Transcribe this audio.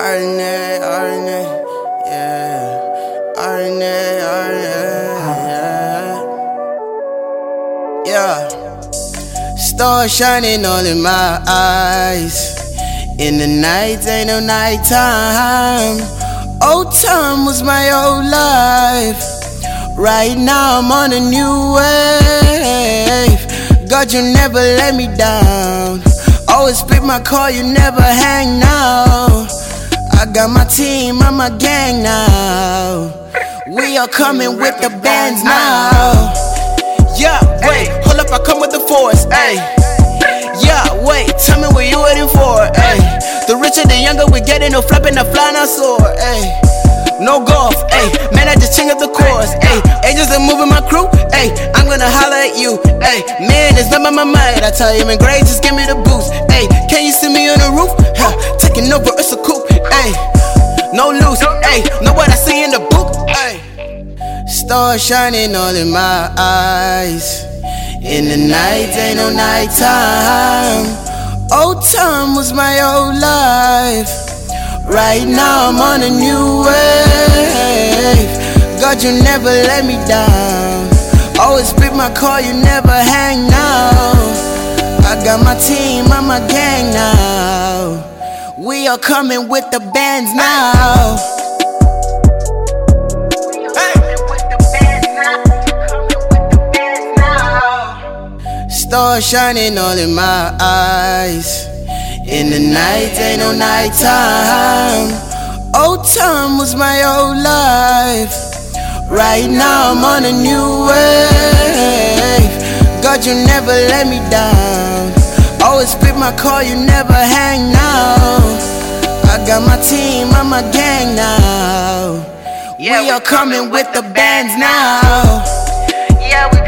Arne, yeah. Arne, yeah. Yeah. Stars shining all in my eyes. In the night, ain't no nighttime. Old time was my old life. Right now I'm on a new wave. God, you never let me down. Always pick my call, you never hang now. I got my team, I'm my gang now. We are coming with the bands now. Yeah, wait, hold up, I come with the force, ayy. Yeah, wait, tell me what you waiting for, ayy. The richer, the younger we getting, no flapping, no flying, I soar, ayy. No golf, ayy, man, I just change up the course, ayy. Angels are moving my crew, ayy. I'm gonna holler at you, ayy. Man, it's not by my mind, I tell you, man, great, just give me the boost, ayy. Can you see me on the roof? Huh, taking over, it's a coupe, ayy. No loose, ayy, know what I see in the booth, ayy. Stars shining all in my eyes. In the night, ain't no nighttime. Old time was my old life. Right now I'm on a new wave. God, you never let me down. Always pick my call, you never hang now. I got my team, I'm my gang now. We are coming with the bands now. Stars shining all in my eyes. In the night, ain't no nighttime. Old time was my old life. Right now I'm on a new wave. God, you never let me down. Always pick my call, you never hang now. I got my team, I'm my gang now. We are coming with the bands now. Yeah,